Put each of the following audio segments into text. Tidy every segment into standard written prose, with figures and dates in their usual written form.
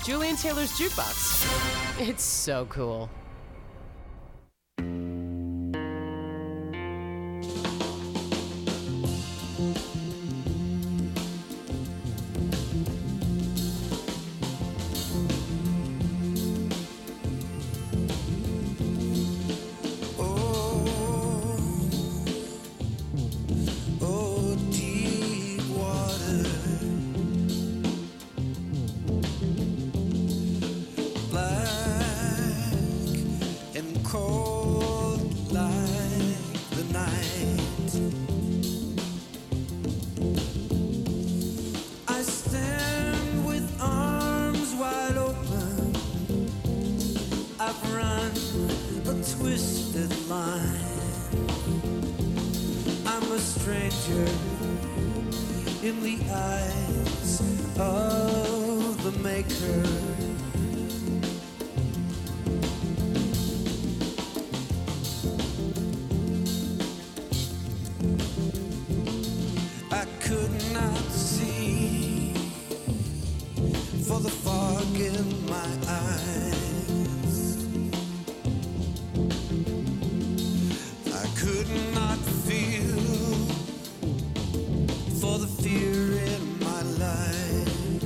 Julian Taylor's Jukebox. It's so cool. In the eyes of the Maker, I could not see for the fog in my eyes. I could not feel for the fear in my life.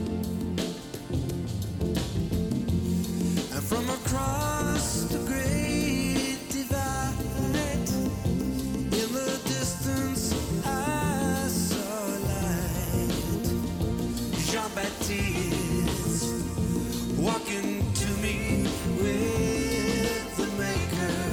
And from across the great divide, in the distance I saw light. Jean-Baptiste walking to me with the Maker.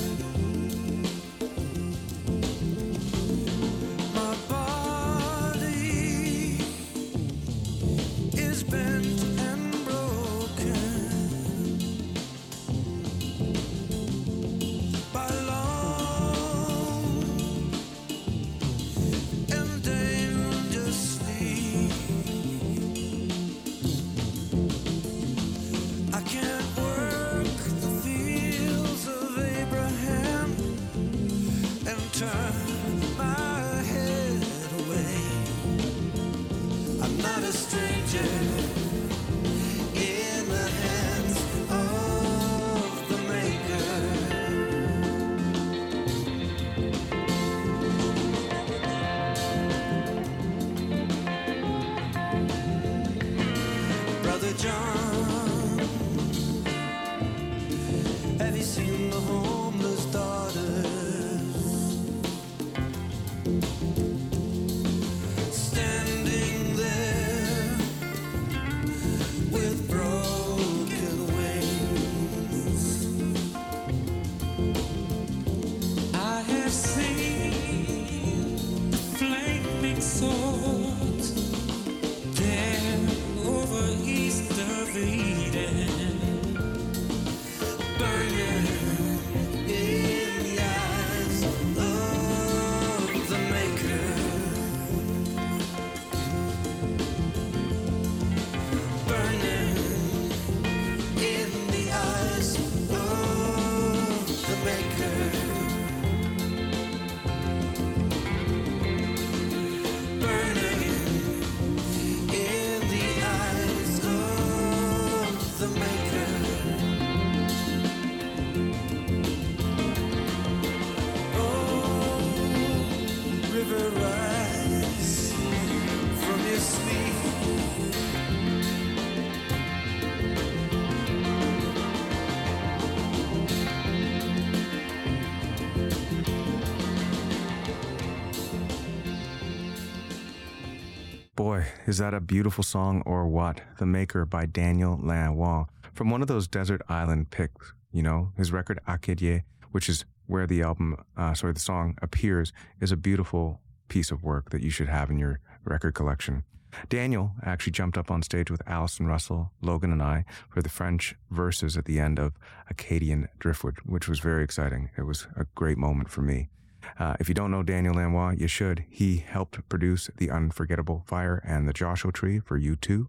Boy, is that a beautiful song or what? The Maker by Daniel Lanois. From one of those desert island picks, you know, his record Acadier, which is where the the song appears, is a beautiful piece of work that you should have in your record collection. Daniel actually jumped up on stage with Alison Russell, Logan, and I for the French verses at the end of Acadian Driftwood, which was very exciting. It was a great moment for me. If you don't know Daniel Lanois, you should. He helped produce The Unforgettable Fire and The Joshua Tree for U2,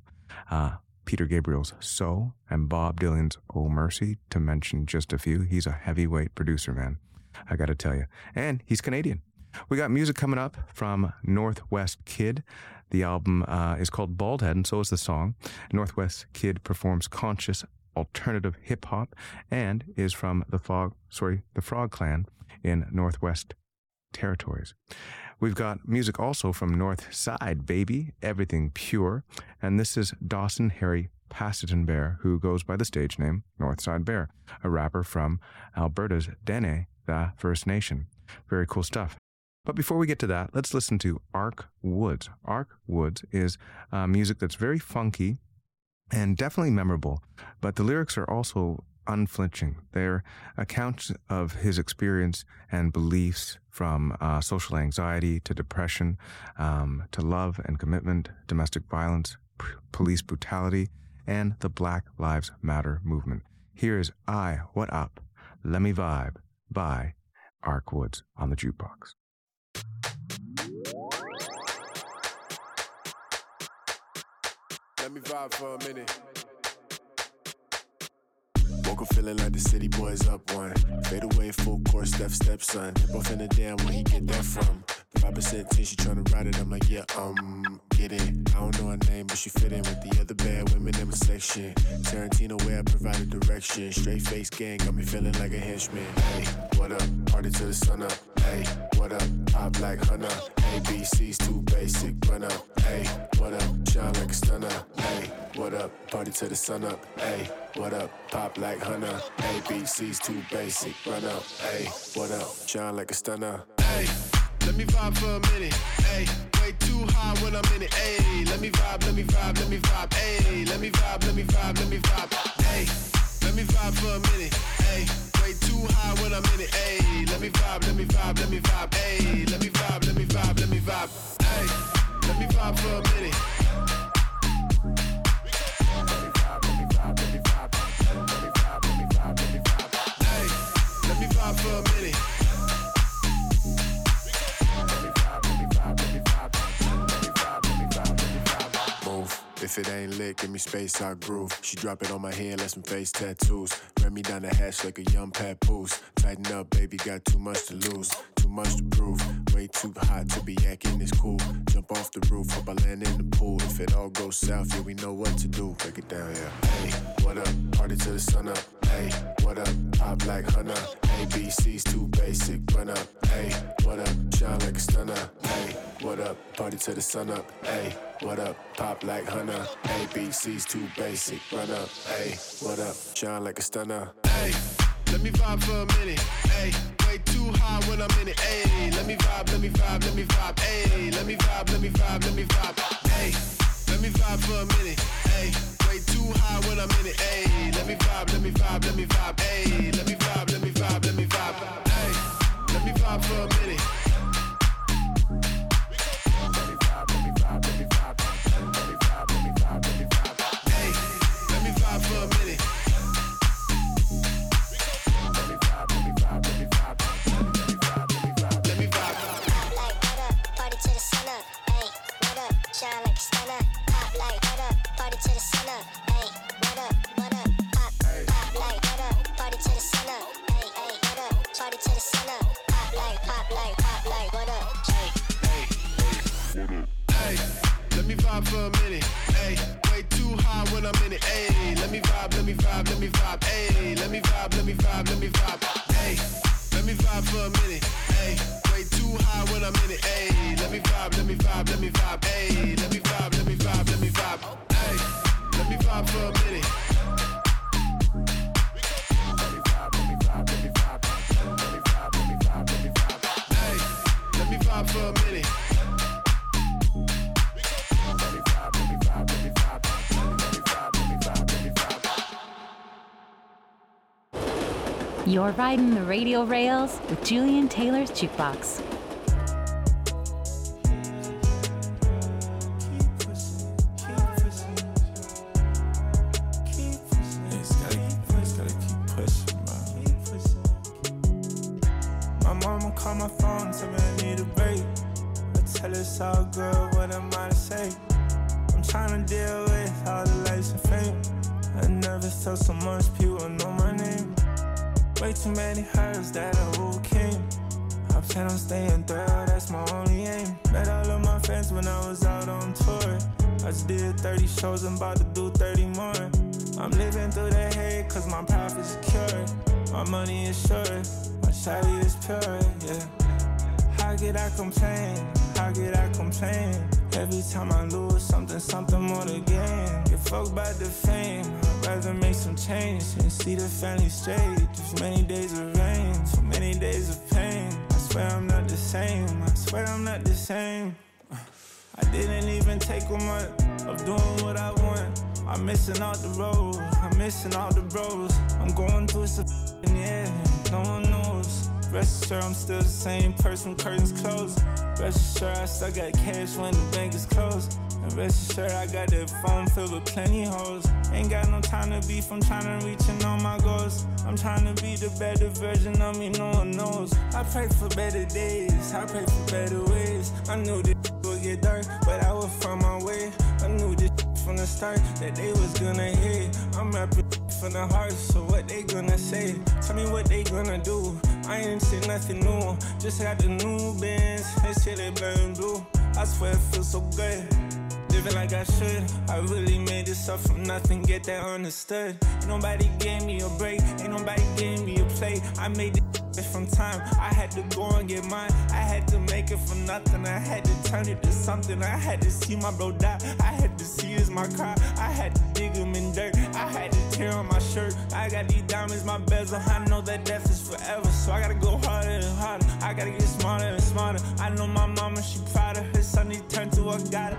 Peter Gabriel's So, and Bob Dylan's Oh Mercy, to mention just a few. He's a heavyweight producer, man. I gotta tell you. And he's Canadian. We got music coming up from Northwest Kid. The album is called Baldhead, and so is the song. Northwest Kid performs conscious alternative hip hop and is from the Frog Clan in Northwest Territories. We've got music also from North Side, baby, Everything Pure, and this is Dawson Harry Pasterton Bear, who goes by the stage name Northside Bear, a rapper from Alberta's Dene, the First Nation. Very cool stuff. But before we get to that, let's listen to Ark Woods. Ark Woods is music that's very funky and definitely memorable, but the lyrics are also unflinching. They're accounts of his experience and beliefs from social anxiety to depression, to love and commitment, domestic violence, police brutality, and the Black Lives Matter movement. Here is I, What Up, Let Me Vibe by Ark Woods on the jukebox. Let me vibe for a minute. Woke up feeling like the city boys up one. Fade away full course, step, son. Hip off in the damn, where he get that from? 5% team, she tryna ride it. I'm like, yeah, get in. I don't know her name, but she fit in with the other bad women in my section. Tarantino where I provided direction. Straight face gang, got me feeling like a henchman. Hey, what up? Party till the sun up. Hey, what up? Pop like Hunter. ABC's too basic, run up. Hey, what up? Shine like a stunner. Hey, what up? Party till the sun up. Hey, what up? Pop like Hunter. ABC's too basic, run up. Hey, what up? Shine like a stunner. Hey, let me vibe for a minute. Hey, way too high when I'm in it. Hey, let me vibe, let me vibe, let me vibe. Hey, let me vibe, let me vibe, let me vibe. Hey, let me vibe for a minute. Hey, way too high when I'm in it. Hey, let me vibe, let me vibe, let me vibe. Hey, let me vibe, let me vibe, let me vibe. Hey, let me vibe for a minute. Let me vibe, let me vibe, let me vibe. Let me vibe, let me vibe, let me vibe. Hey, let me vibe for a minute. If it ain't lit, give me space, I groove. She drop it on my hand, let some face tattoos. Ran me down the hatch like a young papoose. Tighten up, baby, got too much to lose. Too much to prove. Way too hot to be acting this cool. Jump off the roof, hope I land in the pool. If it all goes south, yeah, we know what to do. Break it down, yeah. Hey, what up? Party till the sun up. Hey, what up? Pop like Hunter. ABC's too basic, run up. Hey, what up? Shine like a stunner. Hey, what up? Party till the sun up. Hey, what up? Pop like Hunter. ABC's too basic, run up. Hey, what up? Shine like a stunner. Hey, let me vibe for a minute. Hey, way too high when I'm in it. Hey, let me vibe, let me vibe, let me vibe. Hey, let me vibe, let me vibe, let me vibe. Hey, let me vibe for a minute. Hey, way too high when I'm in it. Hey, let me vibe, let me vibe, let me vibe. Hey, let me vibe, let me vibe, let me vibe. Hey, let me vibe for a minute. Let me vibe, let me vibe, let me vibe. Let me vibe, let me vibe, let me vibe. Hey, let me vibe for a minute. Let me vibe, let me vibe, let me vibe. Let me vibe, let me vibe, let me vibe. Pop like what up? Party till the sun up. Hey, what up? Shine like a stunner. Pop like what up? Party till the sun up. Hey, what up? What up? Pop, pop like what up? Party till the sun up. Hey, hey, what up? Party till the sun up. Pop like what up? Hey, Hey, let me vibe for a minute. Hey, way too high when I'm in it. Hey, let me vibe, let me vibe, let me vibe. Hey, let me vibe, let me vibe, let me vibe. Hey, let me vibe for a minute. Hey, way too high when I'm in it. Hey, let me vibe, let me vibe, let me vibe. Hey, let me vibe, let me vibe, let me vibe. Hey, let me vibe for a minute. Let me vibe, let me vibe, let me vibe. Let me vibe, let me vibe, let me vibe. Hey, let me vibe for a minute. Let me vibe, let me vibe, let me vibe. Let me vibe, let me vibe, let me vibe. You're riding the radio rails with Julian Taylor's Jukebox. My mama called my phone, tell me I need a break. I tell her it's all good, what am I to say? I'm trying to deal with all the lights and fame. I never felt so much people know my name. Way too many hurts that I overcame. I plan on staying thorough, that's my only aim. Met all of my friends when I was out on tour. I just did 30 shows, I'm about to do 30 more. I'm living through the hate cause my profit's secure. My money is sure, my shawty is pure, yeah. How could I complain? How could I complain? Every time I lose something more to gain. Get fucked by the fame, I'd rather make some change and see the family straight. Just many days of rain, so many days of pain. I swear I'm not the same, I swear I'm not the same. I didn't even take a month of doing what I want. I'm missing out the road, I'm missing all the bros. I'm going through some yeah, no one knows. Rest assured I'm still the same person, curtains closed. Rest assured I still got cash when the bank is closed. And rest assured I got that phone filled with plenty hoes. Ain't got no time to beef, I'm trying to reaching all my goals. I'm trying to be the better version of me, no one knows. I pray for better days, I pray for better ways. I knew this would get dark, but I would find my way. I knew this from the start, that they was gonna hate. I'm rapping from the heart, so what they gonna say? Tell me what they gonna do. I ain't say nothing new, just got the new bands. This shit ain't black blue. I swear it feels so good, living like I should. I really made this up from nothing, get that understood. Ain't nobody gave me a break, ain't nobody gave me a play. I made this from time, I had to go and get mine. I had to make it from nothing, I had to turn it to something. I had to see my bro die, I had to see his my car. I had to dig him in dirt, I had to tear on my shirt. I got these diamonds, my bezel, I know that death is forever. So I gotta go harder and harder, I gotta get smarter and smarter. I know my mama, she proud of her son, he turned to a god.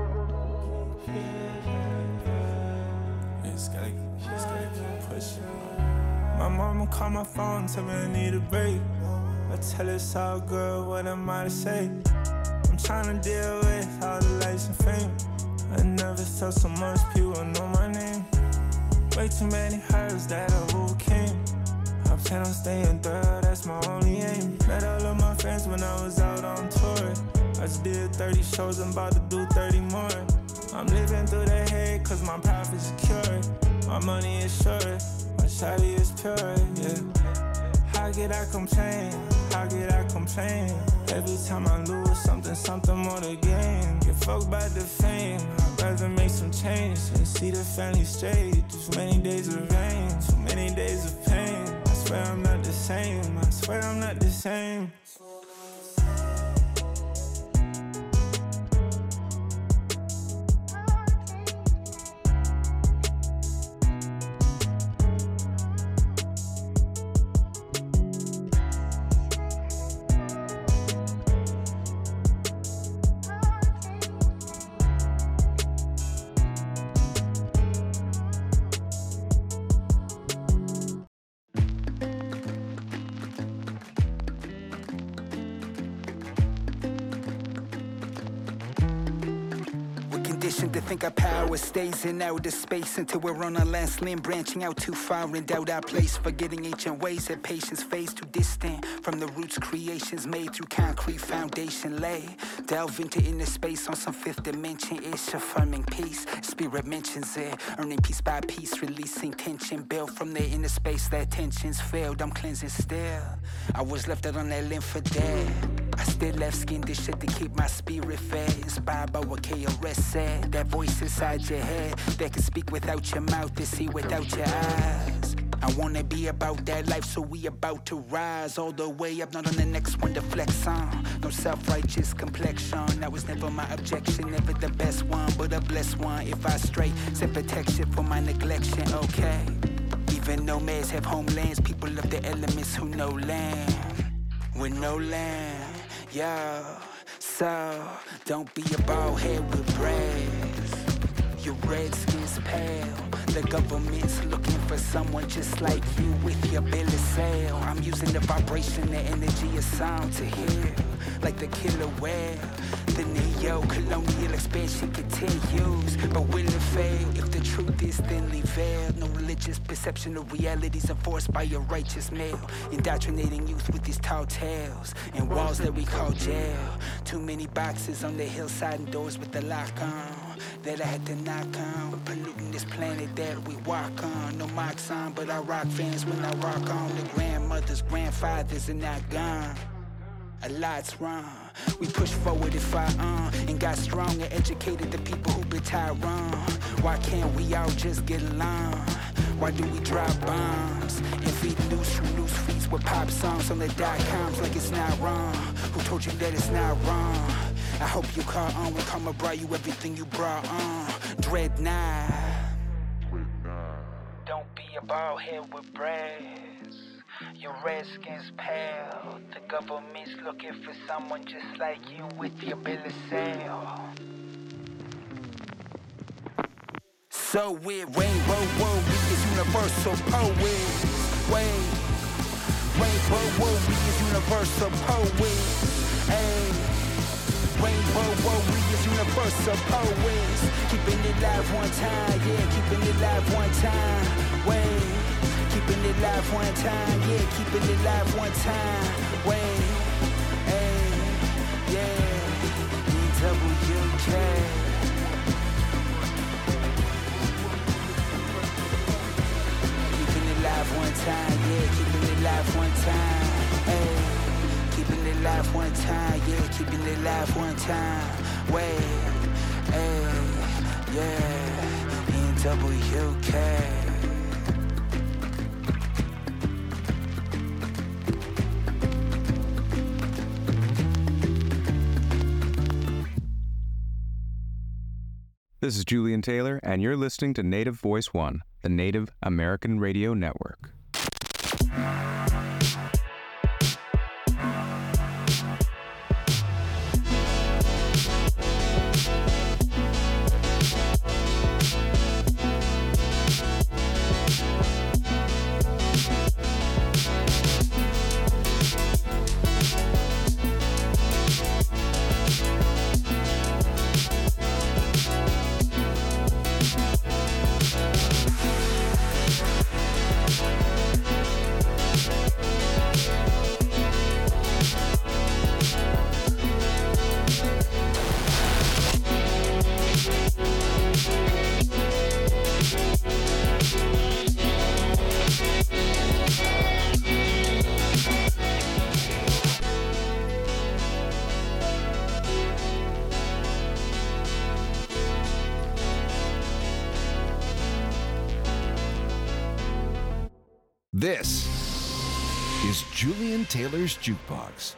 Just gotta keep pushing. My mama call my phone, tell me I need a break. I tell her it's all good, what am I to say? I'm trying to deal with all the lights and fame. I never felt so much people know my name. Way too many hurdles that I overcame. I plan on staying thorough, that's my only aim. Met all of my friends when I was out on tour. I just did 30 shows, I'm about to do 30 more. I'm living through the hate cause my profit's secure. My money is sure, my shawty is pure, yeah. How could I complain? How could I complain? Every time I lose something more to gain. Get fucked by the fame, I'd rather make some change and see the family straight. Just many days of rain, so many days of pain. I swear I'm not the same, I swear I'm not the same. To think our power stays in outer space until we're on our last limb, branching out too far and doubt our place, forgetting ancient ways that patience fades too distant from the roots creations made through concrete foundation lay. Delve into inner space on some fifth dimension, it's affirming peace. Spirit mentions it, earning piece by piece, releasing tension built from the inner space that tensions failed. I'm cleansing still. I was left out on that limb for dead. I still left skin this shit to keep my spirit fed, inspired by what KRS said. That voice inside your head that can speak without your mouth and see without your eyes. I wanna be about that life, so we about to rise all the way up, not on the next one to flex on. No self-righteous complexion, that was never my objection. Never the best one, but a blessed one. If I stray, set protection for my neglection, okay. Even nomads have homelands, people of the elements who know land. With no land, yo. So, don't be a bald head with braids. Your red skin's pale. The government's looking for someone just like you with your bill of sale. I'm using the vibration, the energy of sound to heal, like the killer whale. The neo-colonial expansion continues, but will it fail if the truth is thinly veiled? No religious perception of realities enforced by a righteous male, indoctrinating youth with these tall tales and walls that we call jail. Too many boxes on the hillside and doors with the lock on that I had to knock on, polluting this planet that we walk on. No marks on, but I rock fans when I rock on. The grandmothers, grandfathers are not gone. a lot's wrong. We pushed forward if I and got strong and educated the people who been tired wrong. Why can't we all just get along? Why do we drop bombs and feed loose feet with pop songs on the .coms like it's not wrong? Who told you that it's not wrong? I hope you caught on when karma brought you everything you brought on. Dreadnought. Don't be a bald head with braids. Your red skin's pale. The government's looking for someone just like you with your bill of sale. So we're rainbow we is universal poets. Wait, rainbow we is universal poets. Hey. Rainbow we is universal poets. Keeping it live one time, yeah, keeping it live one time. Wait, keeping it live one time, yeah, keeping it live one time. Wait, hey, yeah, EWK. Keeping it live one time, yeah, keeping it live one time. Hey. Keeping it live one time, yeah, keeping it live one time. Wait, hey, yeah, NWK. This is Julian Taylor, and you're listening to Native Voice One, the Native American Radio Network. This is Julian Taylor's Jukebox.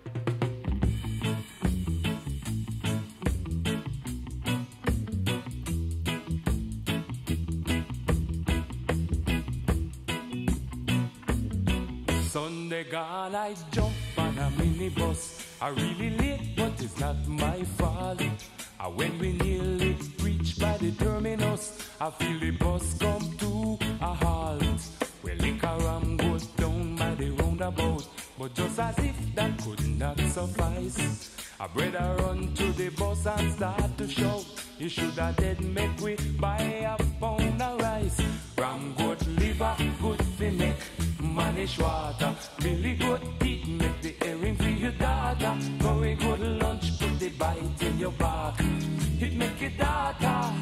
Sunday gone, I jump on a minibus. I really late, but it's not my fault. When we nearly reach by the terminus, I feel the bus come to a halt. Well, liquor ram goes down by the roundabout, but just as if that could not suffice, I better run to the bus and start to shout. You should have dead make we buy a pound of rice. Ram good liver, good for neck, manish water. Billy good teeth, make the earring for your daughter. Very good lunch, put the bite in your back. It make your daughter,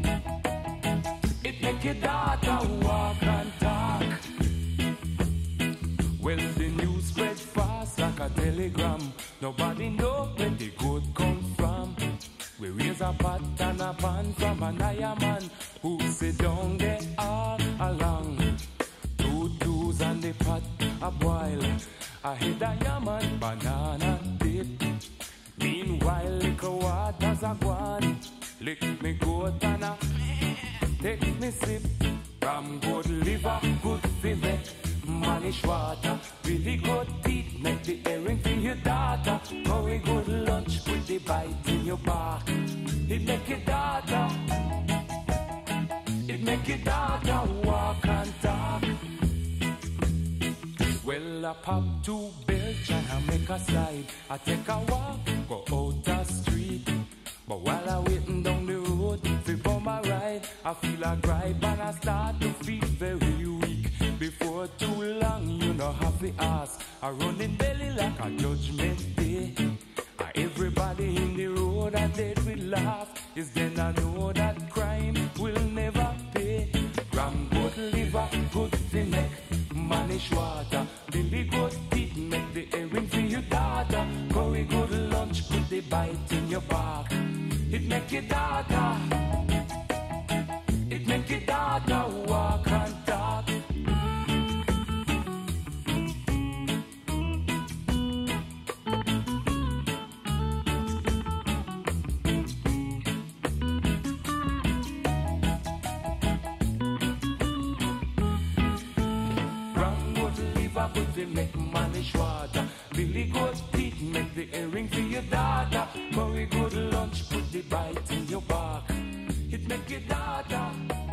it make your daughter walk and talk. Well, the news spread fast like a telegram. Nobody know where the good come from. We raise a pot and a pan from an iron man who sit down there all along. 2 twos and the pot a boil. I hit a yaman banana dip. Meanwhile, liquor waters a guan. Lick me goat and a take me sip. Ram good liver, good fever. Manish water, really good teeth, make the earring for your daughter. Very good lunch, put the bite in your back. It make your daughter, it make your daughter walk and talk. Well, I pop 2 belch and I make a slide. I take a walk, go out the street. But while I waiting down the road, for my ride, I feel a gripe and I start to feel very weak. Before too long, you know have to ask. I run in belly like a judgment day. Everybody in the road I dead with laugh. Is then I know that crime will never pay. Ram good liver, good for neck, manish water. Billy good teeth, make the earring for your daughter. pussy make money shorter. Billy goes Pete make the earring for your daughter. Murray good lunch put the bite in your back. It make your daughter.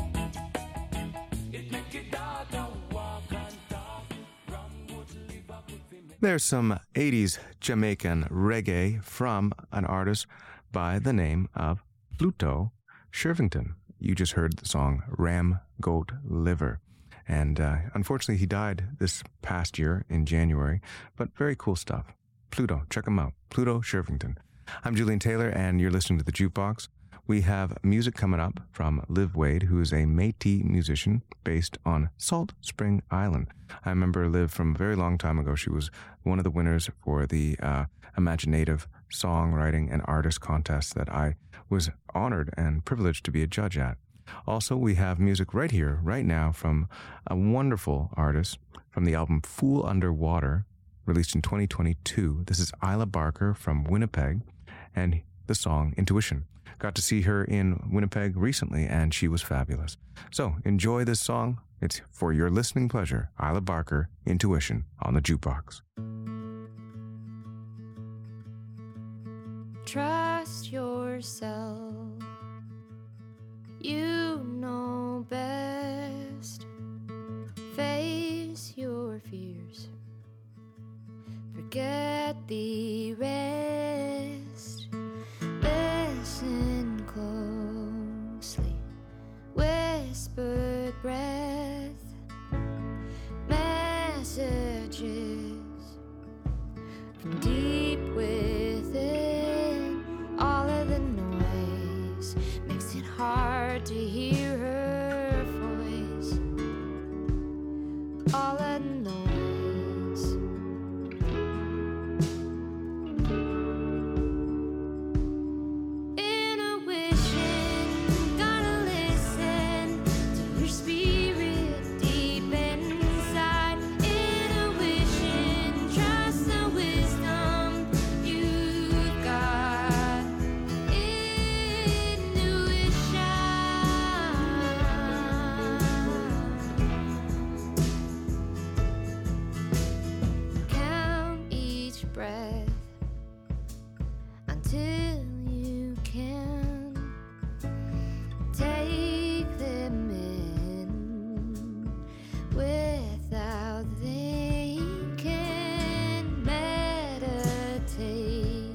It make your daughter walk and talk. Ram good liver pussy make. There's some 80s Jamaican reggae from an artist by the name of Pluto Shervington. You just heard the song Ram Goat Liver. And unfortunately, he died this past year in January, but very cool stuff. Pluto, check him out. Pluto Shervington. I'm Julian Taylor, and you're listening to The Jukebox. We have music coming up from Liv Wade, who is a Métis musician based on Salt Spring Island. I remember Liv from a very long time ago. She was one of the winners for the Imaginative Songwriting and Artist Contest that I was honored and privileged to be a judge at. Also, we have music right here, right now, from a wonderful artist from the album Fool Underwater, released in 2022. This is Isla Barker from Winnipeg, and the song Intuition. Got to see her in Winnipeg recently, and she was fabulous. So, enjoy this song. It's for your listening pleasure. Isla Barker, Intuition, on the Jukebox. Trust yourself. You know best. Face your fears. Forget the rest. Listen closely. Whispered breath. Messages from deep within. All of the noise makes it hard to hear her voice. All of the noise. Intuition, gotta listen to your spirit deep inside. Intuition, trust the wisdom you've got. Count each breath until you can take them in without thinking. Meditate,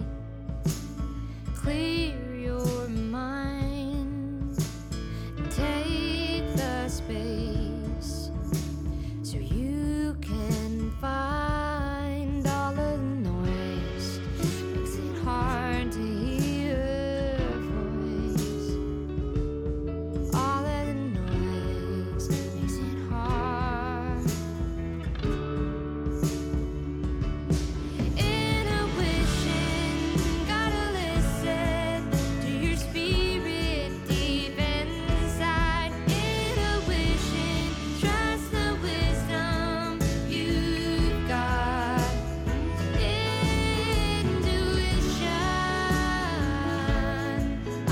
clear your mind, take the space so you can find. All of the noise makes it hard to hear her voice. All of the noise makes it hard. Intuition, gotta listen to your spirit deep inside. Intuition, trust the wisdom you've got. Intuition, oh,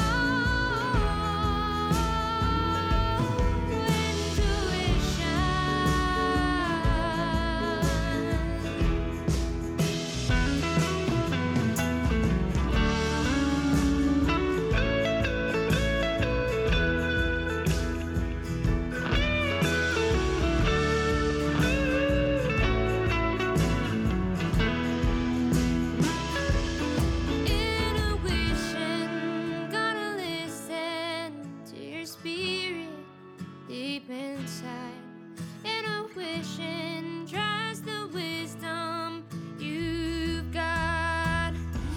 intuition, gotta listen to your spirit deep inside. Intuition, trust the wisdom you've got.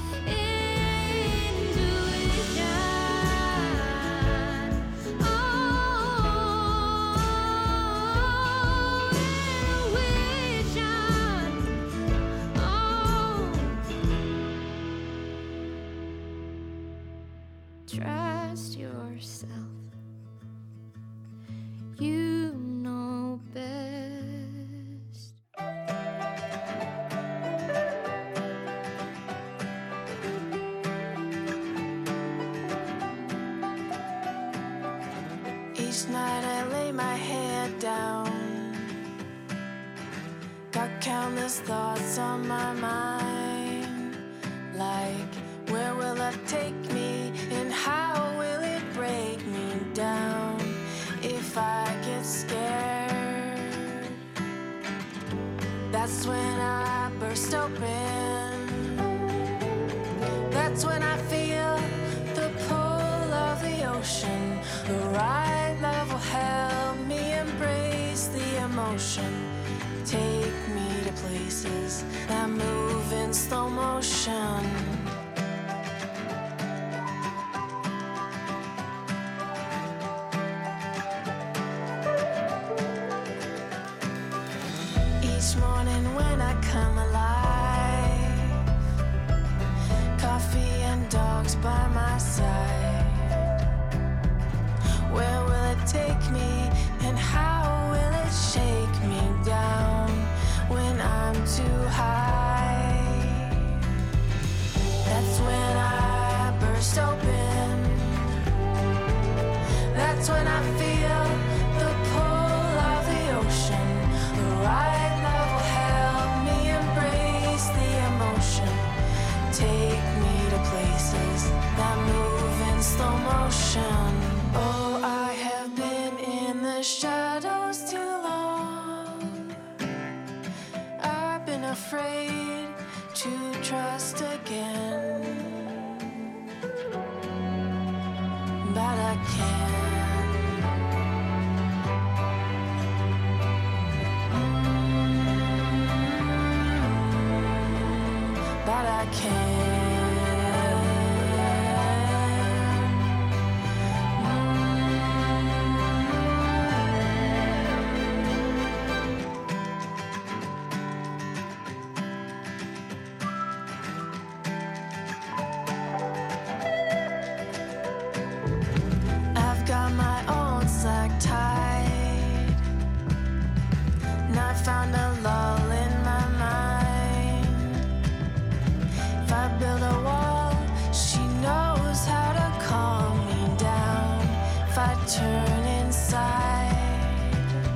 Intuition, oh, intuition, oh. Trust yourself. You know best. Each night I lay my head down. Got countless thoughts on my mind. Like, where will love take me and how will it break me down if I get scared? That's when I burst open. That's when I feel the pull of the ocean. The right love will help me embrace the emotion. Take me to places that move in slow motion. Each morning when I come alive, coffee and dogs by my side. Where will it take me and how will it shake me down when I'm too high? That's when I burst open. That's when I feel the pull of the ocean. The right love will help me embrace the emotion. Take me to places that move in slow motion. Oh, I have been in the shadows too long. I've been afraid to trust again, but I can. But I can. I've got my own slack tied, and I found a lull in my mind. If I build a wall, she knows how to calm me down. If I turn inside,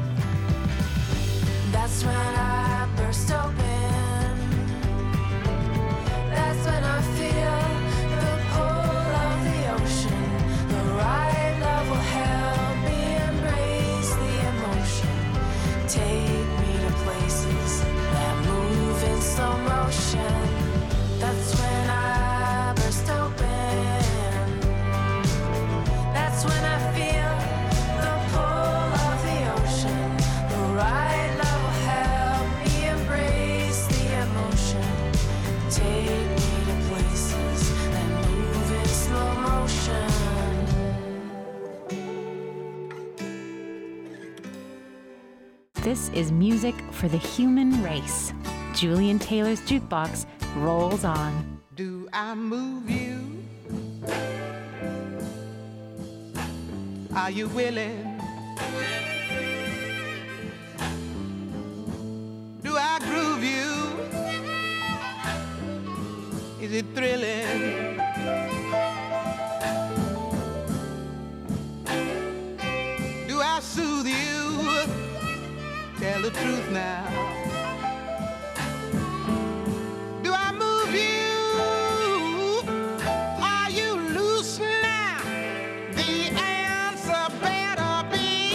that's when I burst open. That's when I feel the pull of the ocean. The right love will help me embrace the emotion. Take me to places that move in slow motion. That's when I burst open. That's when I feel the pull of the ocean. The right love will help me embrace the emotion. Take me to places that move in slow motion. This is music for the human race. Julian Taylor's Jukebox rolls on. Do I move you? Are you willing? Do I groove you? Is it thrilling? Do I soothe you? Tell the truth now. Do I move you? Are you loose now? The answer better be.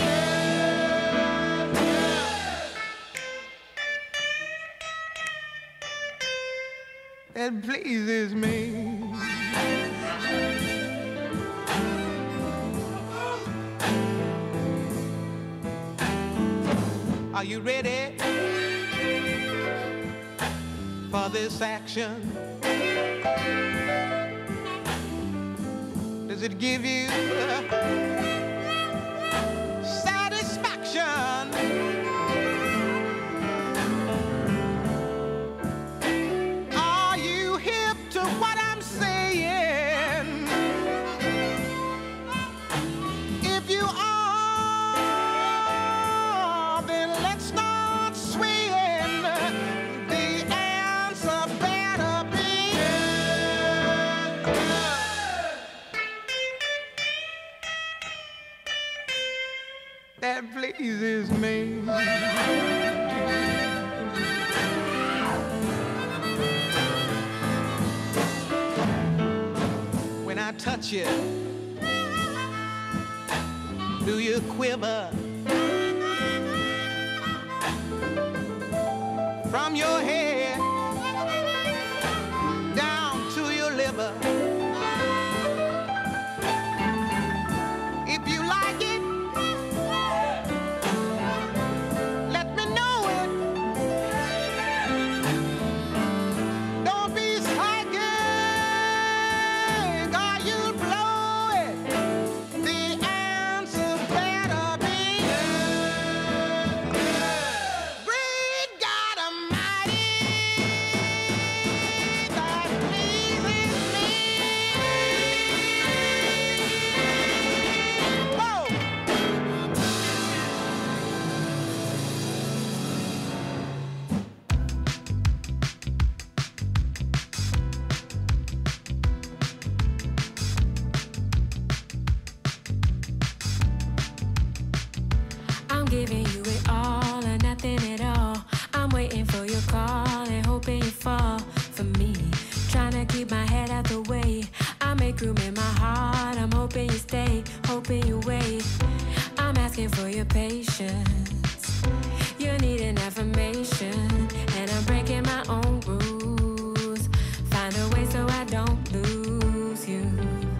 That pleases me. Are you ready for this action? Does it give you satisfaction? Are you hip to what I'm saying? If you are, that pleases me. touch you? Do you quiver? From your head down to your liver. If you like it, let me know it. Don't be psychic, or you'll blow it. The answer better be Great God Almighty that pleases me. Whoa! I'm giving you it all or nothing at all. I'm waiting for your call and hoping you fall for me. Trying to keep my head out the way. I make room in my heart. I'm hoping you stay, hoping you wait. I'm asking for your patience. You need an affirmation, and I'm breaking my own rules. Find a way so I don't lose you.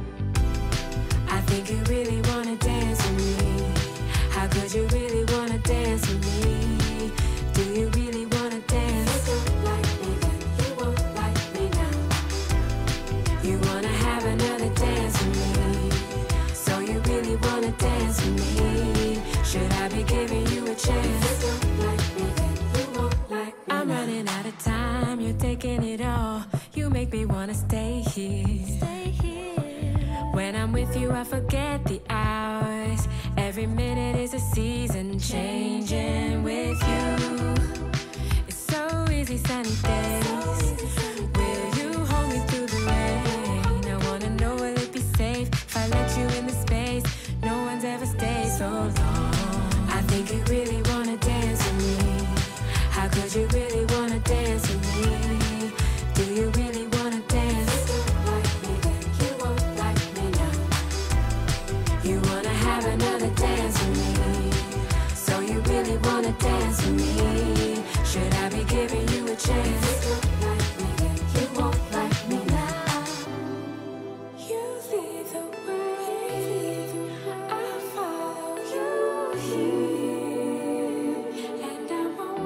I think you really wanna dance with me. How could you really wanna dance with me? Do you really wanna dance? You don't like me then, you won't like me now. You wanna have another dance with me. So you really wanna dance with me? Should I be giving you a chance? You don't like me then, you won't like me now. I'm running out of time, you're taking it all. You make me wanna stay here. Stay here. When I'm with you, I forget the hours. Every minute is a season changing with you. It's so easy sunny days. Will you hold me through the rain? I wanna know, will it be safe if I let you in the space? No one's ever stayed so long. I think you really wanna dance with me. How could you really wanna dance with me? Do you really wanna dance? You don't like me then, you won't like me now. You wanna have another dance with me. So you really wanna dance with me? Should I be giving you a chance? You don't like me then, you won't like me now. You lead the way, I follow you here, and I won't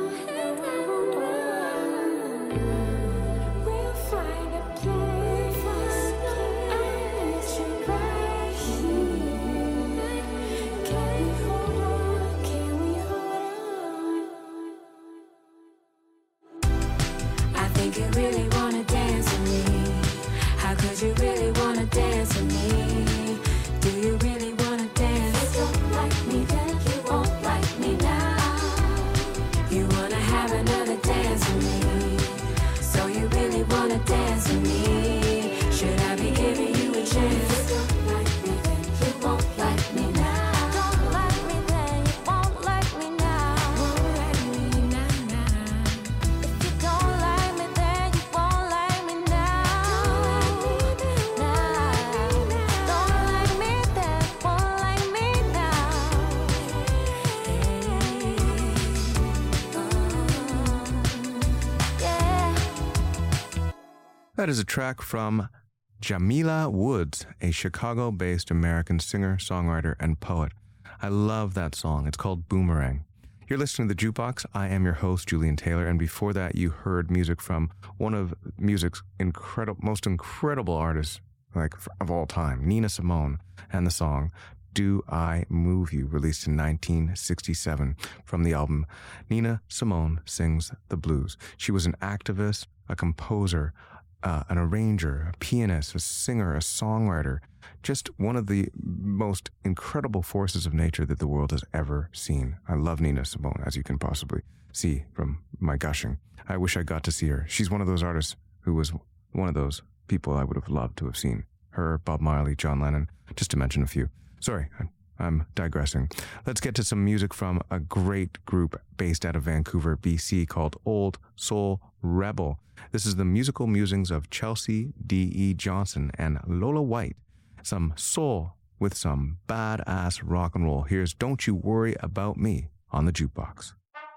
run. We'll find a place, I need you right here. Can we hold on? Can we hold on? I think you really wanna dance with me. How could you really wanna dance with me? Do you really wanna dance? You don't like me then, you won't like me now. You wanna have another dance with me. So you really wanna dance with me? Should I be giving you a chance? You don't like me then, you won't like me now. Don't like me then, you won't like me now. Won't like me now. If you don't like me then, you won't like me now. Don't like me then, won't like me now. Yeah. That is a track from Jamila Woods, a Chicago-based American singer, songwriter, and poet. I love that song. It's called Boomerang. You're listening to The Jukebox. I am your host, Julian Taylor, and before that, you heard music from one of music's most incredible artists, of all time, Nina Simone, and the song Do I Move You, released in 1967 from the album Nina Simone Sings the Blues. She was an activist, a composer, an arranger, a pianist, a singer, a songwriter, just one of the most incredible forces of nature that the world has ever seen. I love Nina Simone, as you can possibly see from my gushing. I wish I got to see her. She's one of those artists who was one of those people I would have loved to have seen. Her, Bob Marley, John Lennon, just to mention a few. Sorry, I'm digressing. Let's get to some music from a great group based out of Vancouver, BC, called Old Soul Rebel. This is the musical musings of Chelsea D.E. Johnson and Lola White. Some soul with some badass rock and roll. Here's Don't You Worry About Me on the Jukebox.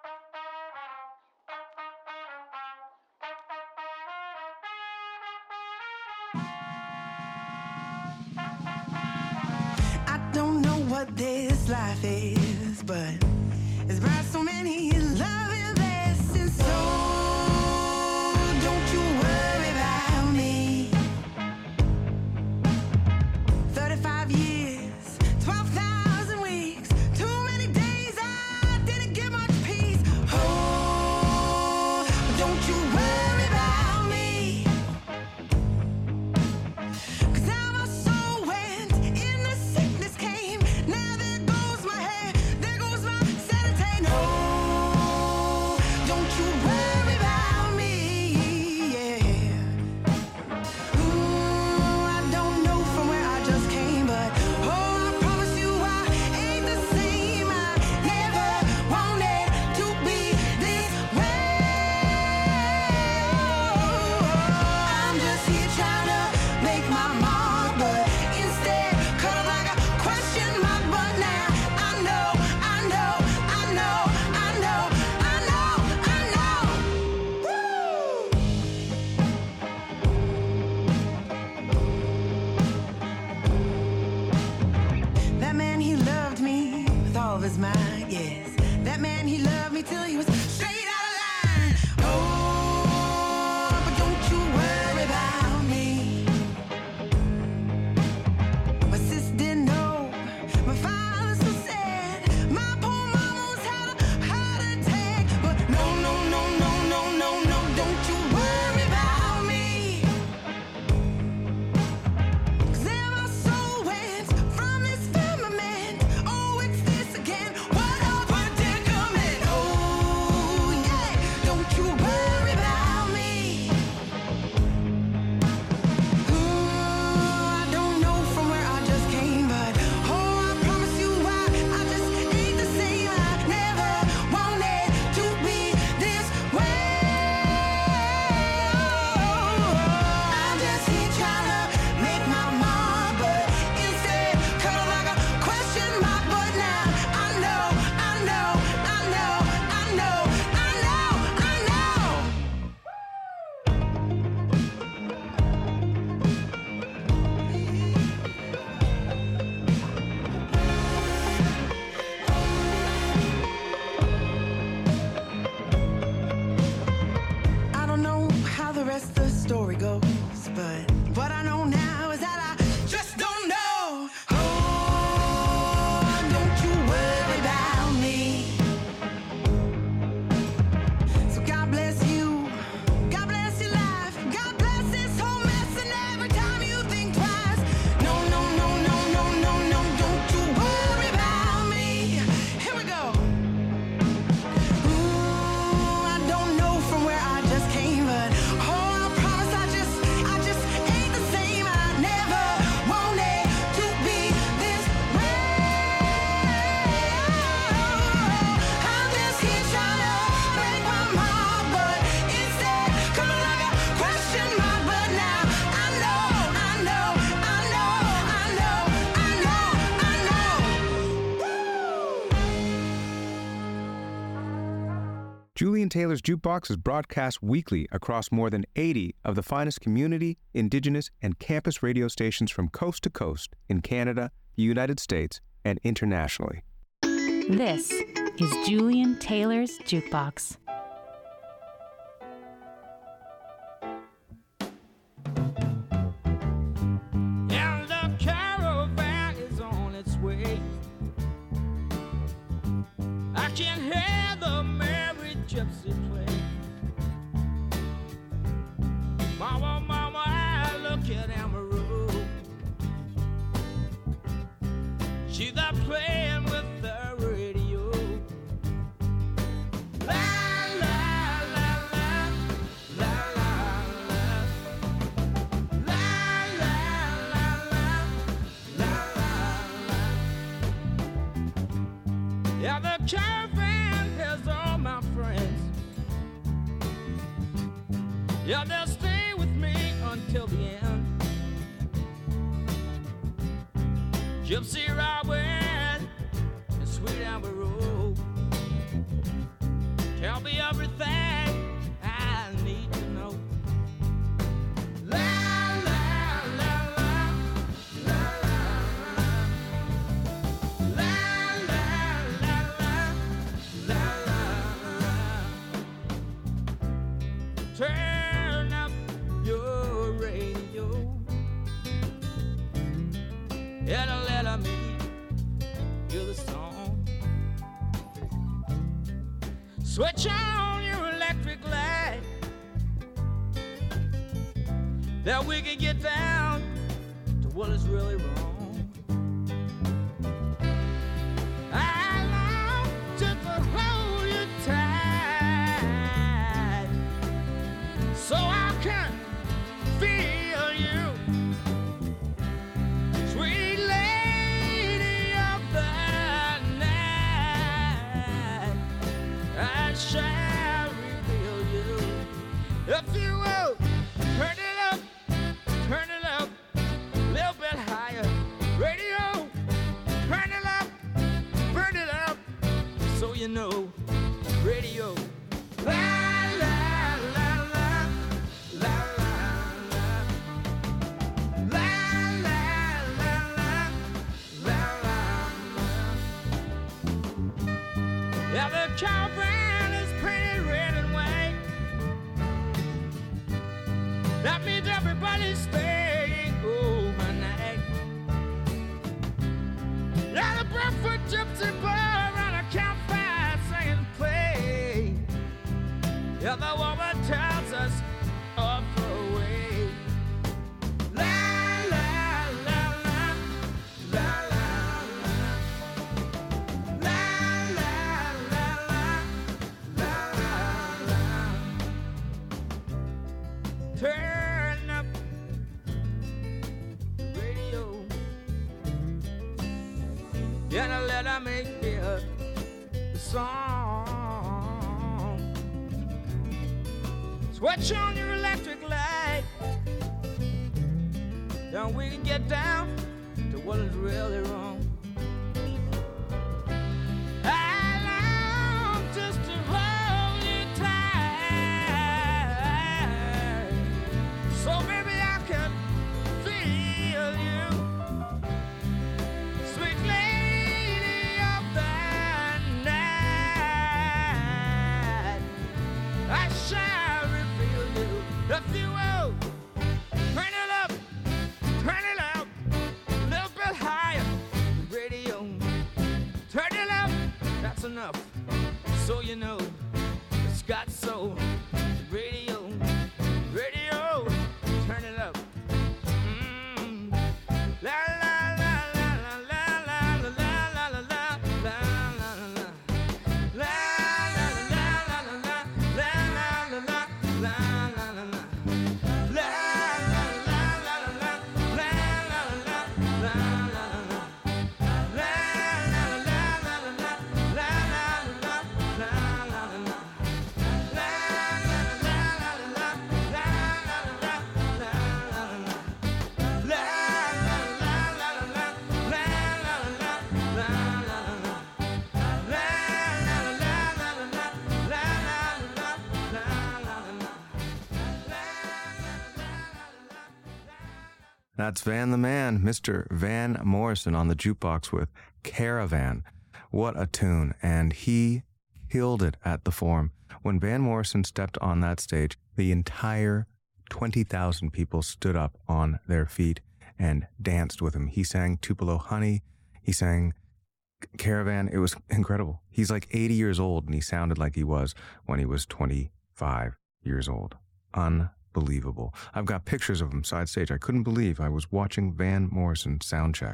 I don't know what this life is, but it's brought so many loving blessings. So don't you worry about me. 35 years, 12,000 weeks, too many days I didn't get much peace. Oh, don't you worry about me. 'Cause how my soul went in the sickness came. Now there goes my hair, there goes my sanity. No, don't you worry about me. Yeah. Ooh, I don't know from where I just came, but oh, I promise you I ain't the same. I never wanted to be this way. I'm just here trying to make my mark, but instead cut like a question mark. But now I know, I know, I know, I know, I know, I know. Woo! That man, he loved me with all of his might, yes. That man, he loved me till he was straight out of line. Oh, but don't you worry about me. My sis didn't know, my father so sad. My poor mama's had a heart attack. But no, no, no, no, no, no, no, don't you worry about me. 'Cause there my soul went from this firmament. Oh, it's this again. What a predicament. Oh, yeah. Don't you worry about me. Ooh, I don't know from where I just came, but oh, I promise you I just ain't the same. I never wanted to be this way. I'm just here trying to make my mark, but instead cut it like a question mark. But now I know, I know, I know, I know, I know, I know. I don't know how the rest of the story goes, but what I know now is that I just don't know. Oh, don't you worry about me. So God bless you, God bless your life, God bless this whole mess, and every time you think twice. No, no, no, no, no, no, no, don't you worry about me. Here we go. Ooh, I don't know from where I just came, but oh, I promise I just ain't the same. I never wanted to be this way. I'm just here trying to make my mark, but instead coming like a question mark. But now I know, I know, I know, I know, I know, I know. Julian Taylor's Jukebox is broadcast weekly across more than 80 of the finest community, indigenous, and campus radio stations from coast to coast in Canada, the United States, and internationally. This is Julian Taylor's Jukebox. And the caravan is on its way. I can hear the merry gypsy play. Mama, mama, I look at Amaru. She's there playing with the radio. La, la, la, la, la, la, la. La, la, la, la, la, la, la. Yeah, the caravan has all my friends. Yeah, they'll stay with me until the end. Gypsy Robin and Sweet Amber Road tell me everything I need to know. La la la la la la la la la la la la. Turn up your radio and let me hear the song. Switch on your electric light, that we can get down to what is really wrong. I long just to hold you tight, so I can feel you, sweet lady of the night. I shall reveal you. If you will, turn it up, a little bit higher. Radio, turn it up, burn it up, so you know. Radio, la la la la la la la la la la la la la. Yeah, the caravan is painted red and white. That means everybody's staying overnight. Yeah, the Bradford Gypsy bar on a campfire singing play. Yeah, the woman tells us off the way. La la la la la la la la la la la la. Turn up the radio, yeah, now let I make hear the song. Switch on your electric light, then we can get down to what is really wrong. I long just to hold you tight, so maybe I can feel you, sweet lady of the night. I shall reveal you, if you will. Turn it up, turn it up, a little bit higher. Radio, turn it up, that's enough, so you know it's got soul. Radio, radio, turn it up. La la la la la la la la la la la la la. La la la la la la la la la la la la. La la la la la la la la la la la. La la la la la la la la la la la. That's Van the Man, Mr. Van Morrison on the jukebox with Caravan. What a tune. And he killed it at the Forum. When Van Morrison stepped on that stage, the entire 20,000 people stood up on their feet and danced with him. He sang Tupelo Honey. He sang Caravan. It was incredible. He's like 80 years old, and he sounded like he was when he was 25 years old. Unbelievable. I've got pictures of him side stage. I couldn't believe I was watching Van Morrison soundcheck.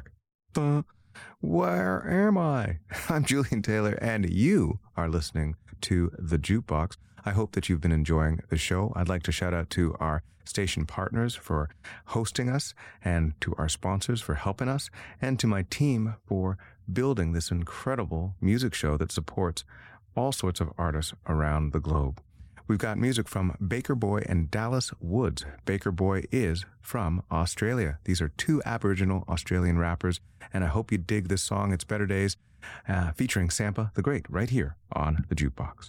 Where am I? I'm Julian Taylor, and you are listening to The Jukebox. I hope that you've been enjoying the show. I'd like to shout out to our station partners for hosting us, and to our sponsors for helping us, and to my team for building this incredible music show that supports all sorts of artists around the globe. We've got music from Baker Boy and Dallas Woods. Baker Boy is from Australia. These are two Aboriginal Australian rappers, and I hope you dig this song, It's Better Days, featuring Sampa the Great, right here on The Jukebox.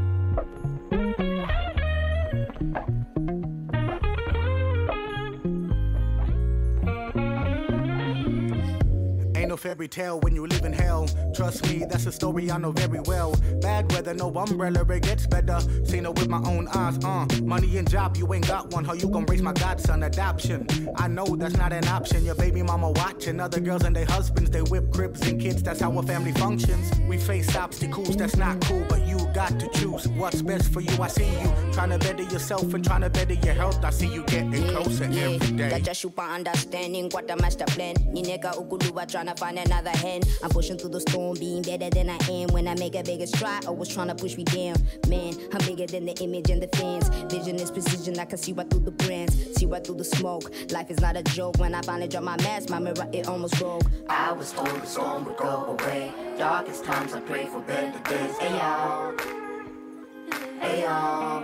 Ain't no fairy tale when you live in hell. Trust me, that's a story I know very well. Bad weather, no umbrella, it gets better. Seen it with my own eyes, money and job, you ain't got one. How you gon' raise my godson? Adoption, I know that's not an option. Your baby mama watching other girls and their husbands. They whip cribs and kids, that's how a family functions. We face obstacles, that's not cool, but you got to choose what's best for you. I see you trying to better yourself and trying to better your health. I see you getting closer every day. Got your super understanding what the master plan. Ni nigga ukuluwa tryna find another hand. I'm pushing through the storm, being better than I am. When I make a bigger stride, always trying to push me down. Man, I'm bigger than the image and the fans. Vision is precision, I can see right through the brands, see right through the smoke. Life is not a joke. When I finally drop my mask, my mirror, it almost broke. I was told the storm would go away. Darkest times I pray for better days. Hey y'all, hey y'all.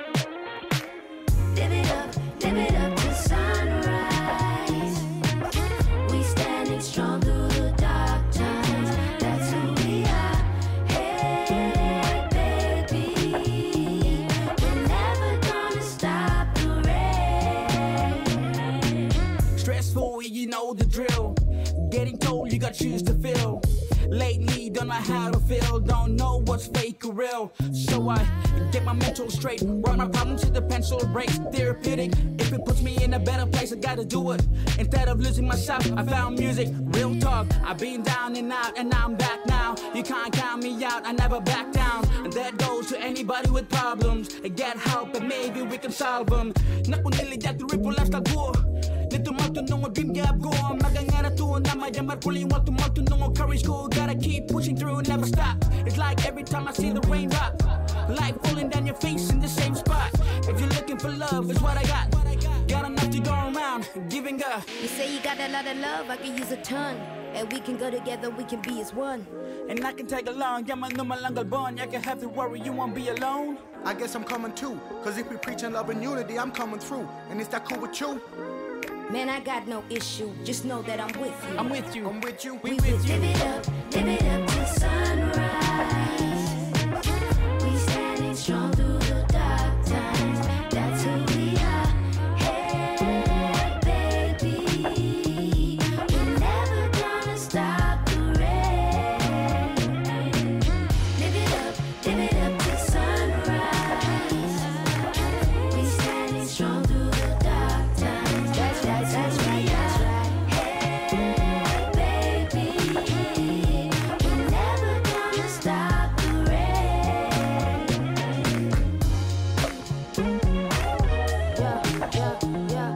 Live it up to sunrise. We standing strong through the dark times. That's who we are. Hey, baby, we're never gonna stop the rain. Stressful, you know the drill. Getting told you got shoes to fill. Lately, don't know how to feel. Don't know what's fake or real. So I get my mental straight. Write my problems to the pencil breaks. Therapeutic. If it puts me in a better place, I gotta do it. Instead of losing myself, I found music. Real talk. I've been down and out, and I'm back now. You can't count me out. I never back down. And that goes to anybody with problems. Get help, and maybe we can solve them. Naku niligat ripple lifestyle ko. Nito matunong dream gap ko. Magangara to na mayamar puli want to matunong courage ko. Gotta keep pushing through, never stop. It's like every time I see the rain drop, life falling down your face in the same spot. If you're looking for love, it's what I got. Got enough to go around, giving up. You say you got a lot of love, I can use a ton. And we can go together, we can be as one. And I can take along, yaman no malangal bon. You can have to worry, you won't be alone. I guess I'm coming too, cause if we preaching love and unity, I'm coming through. And is that cool with you? Man, I got no issue. Just know that I'm with you. I'm with you. I'm with you. We with you. Live it up to sunrise. We standing strong through the dark times. That's who we are. Hey, baby, we're never gonna stop the rain. Live it up to sunrise. We standing strong through the dark times. That's right. Hey, baby, we're never gonna stop the rain. Yeah.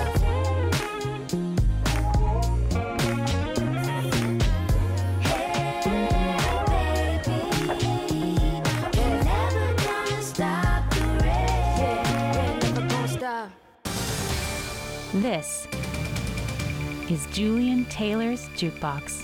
Hey, baby, we're never gonna stop the rain. We're never gonna stop. This is Julian Taylor's Jukebox.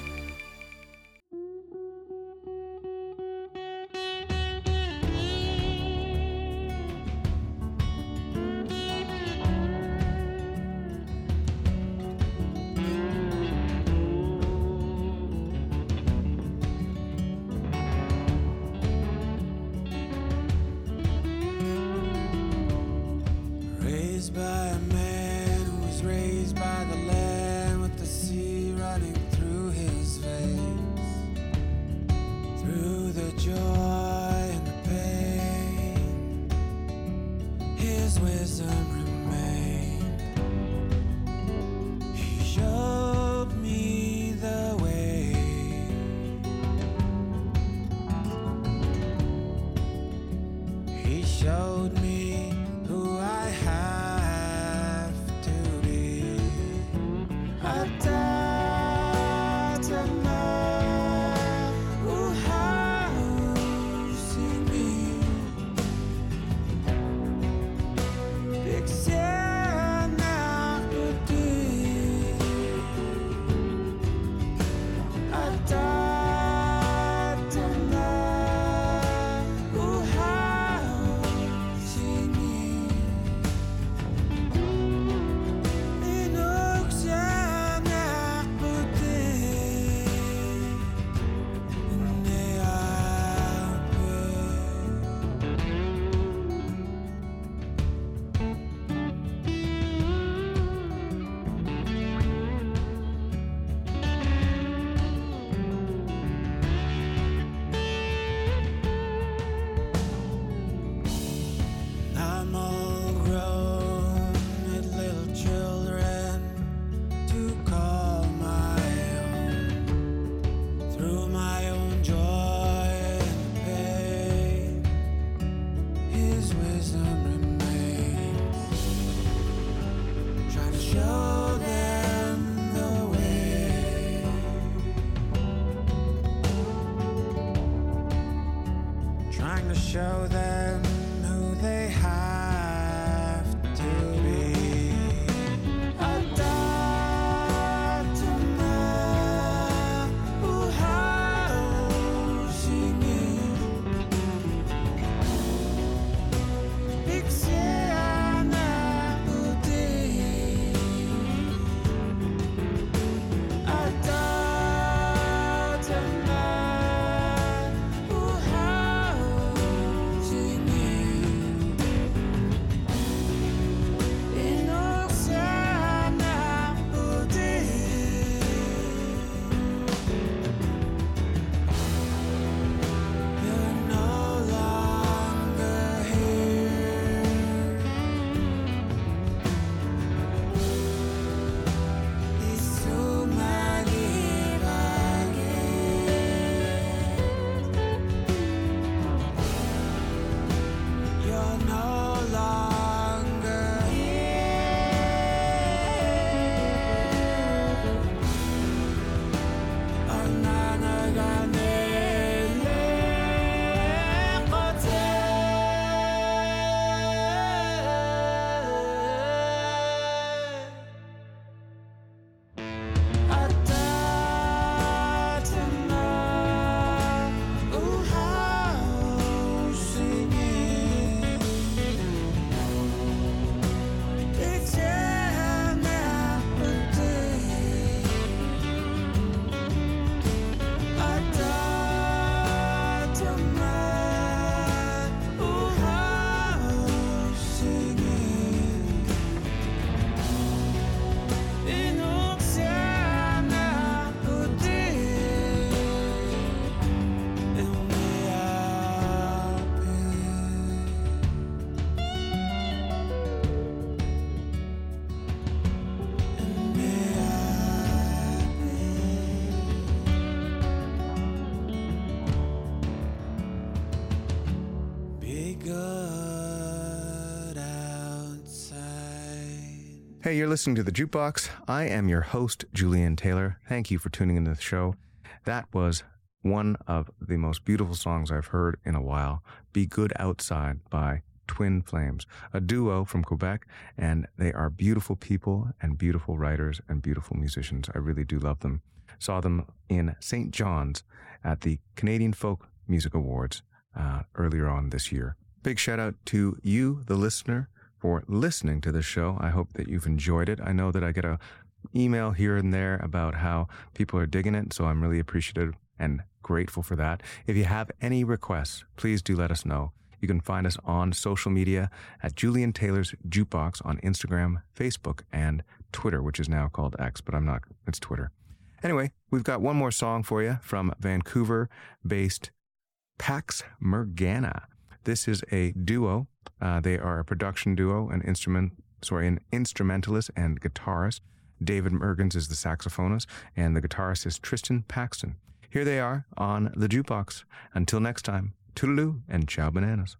Raised by a man who was raised by the land, with the sea running through his veins, through the joy and the pain, his wisdom remained. He showed me the way. He showed me who I have to be. A daughter who has me. Pixena putih. A daughter trying to show them who they have to be. Hey, you're listening to The Jukebox. I am your host, Julian Taylor. Thank you for tuning into the show. That was one of the most beautiful songs I've heard in a while, Be Good Outside by Twin Flames, a duo from Quebec, and they are beautiful people and beautiful writers and beautiful musicians. I really do love them. Saw them in St. John's at the Canadian Folk Music Awards earlier on this year. Big shout out to you, the listener, for listening to this show. I hope that you've enjoyed it. I know that I get a email here and there about how people are digging it, so I'm really appreciative and grateful for that. If you have any requests, please do let us know. You can find us on social media at Julian Taylor's Jukebox on Instagram, Facebook, and Twitter, which is now called X, but it's Twitter. Anyway, we've got one more song for you from Vancouver-based Pax Morgana. This is a duo. They are a production duo, an instrumentalist and guitarist. David Mergens is the saxophonist, and the guitarist is Tristan Paxton. Here they are on The Jukebox. Until next time, toodaloo and ciao bananas.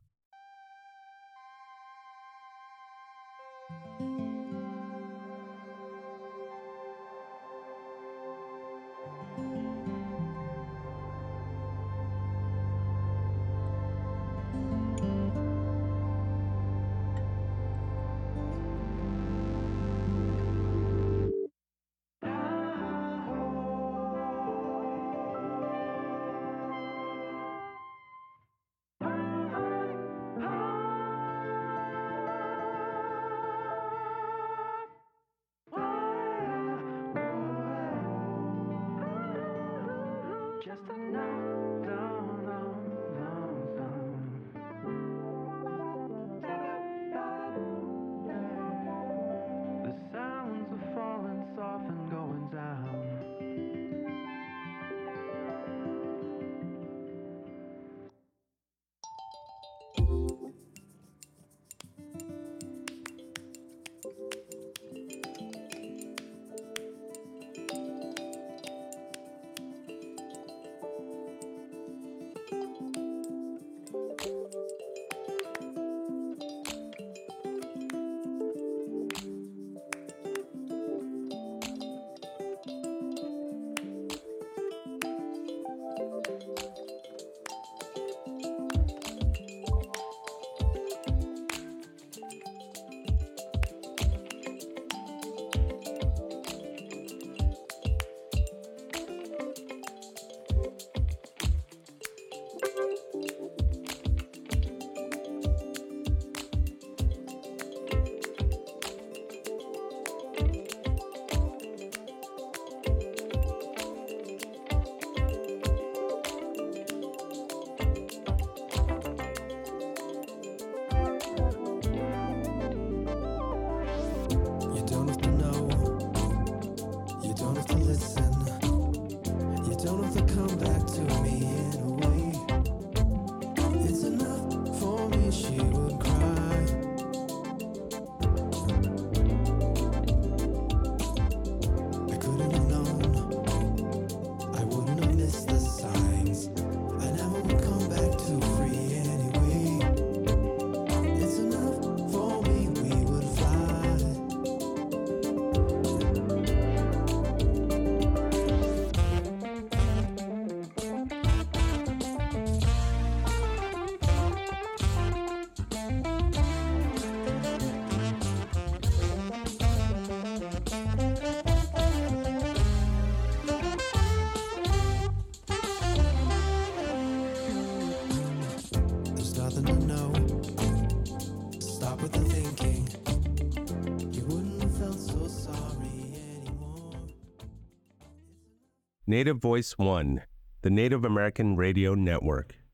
something to know. Stop with the thinking. You wouldn't have felt so sorry anymore. Native Voice One, the Native American Radio Network.